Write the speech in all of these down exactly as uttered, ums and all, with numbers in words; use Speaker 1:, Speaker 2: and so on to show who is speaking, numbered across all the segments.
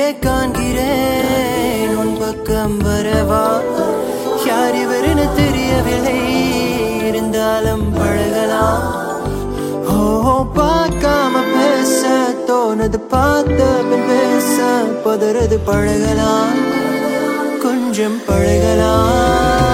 Speaker 1: காண்கிறேன் உன் பக்கம் வரவா யார் இவருன்னு தெரியவில்லை இருந்தாலும் பழகலாம் ஓ பார்க்காம பேச தோணுது பார்த்த பின் பேச பதறது பழகலாம் கொஞ்சம் பழகலாம்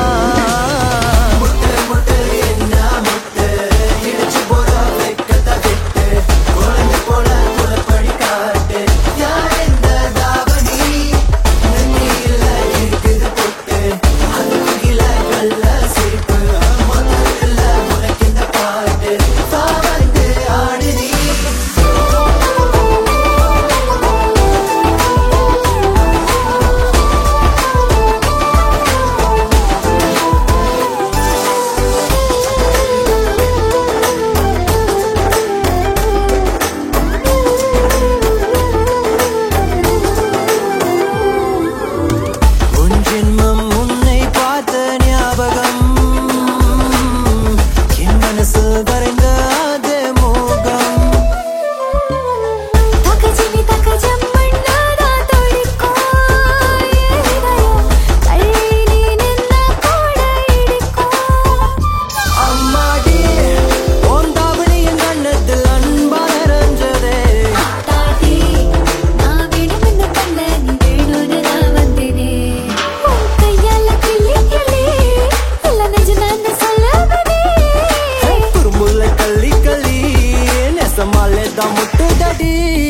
Speaker 1: da mutu dadi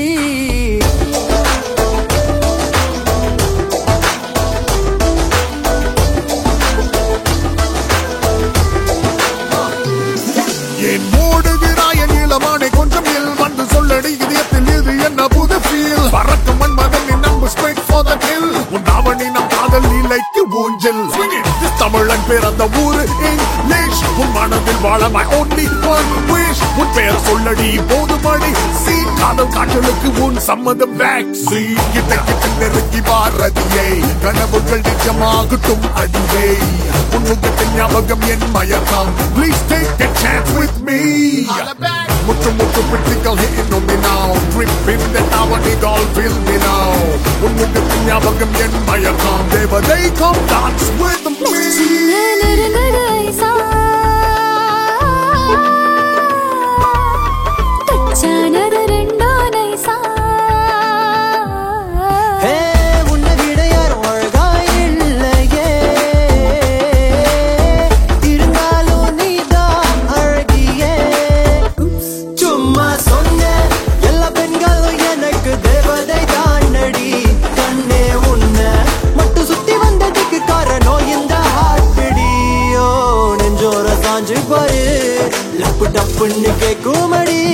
Speaker 2: ஏன் ஓடுகிறாய் நீலமானே கொஞ்சம் இல் வந்து சொல்லடி இதயத்தில் இது என்ன புது ஃபீல் பறக்கும் மன்மதன் நீ நம்பு ஸ்ட்ரைட் ஃபார் தி ஹில் உன் தாவணி நம் காதல் லீலைக்கு ஊஞ்சல் தமிழன் பிறந்த ஊரு இங்கிலீஷ் உன் மனதில் வாழ my only one wish உன் பேர் சொல்லடி போதுமடி சீ காதல் காற்றலுக்கு உன் சம்மதம் வேக்சி கிட்ட கிட்ட நெருங்கி வாரதியே கனவுகள் நிஜமாகட்டும் அடியே உன் முகத்தின் ஞாபகம் என் மயக்கம் please take a chance with me Muthu Muthu பிடிக்கல் hitting on me now dripping that now I need all feel me now உன் முகத்தின் ஞாபகம் என் மயக்கம் தேவதை come dance with me
Speaker 1: லப்பு டப்புன்னு கேக்குமடி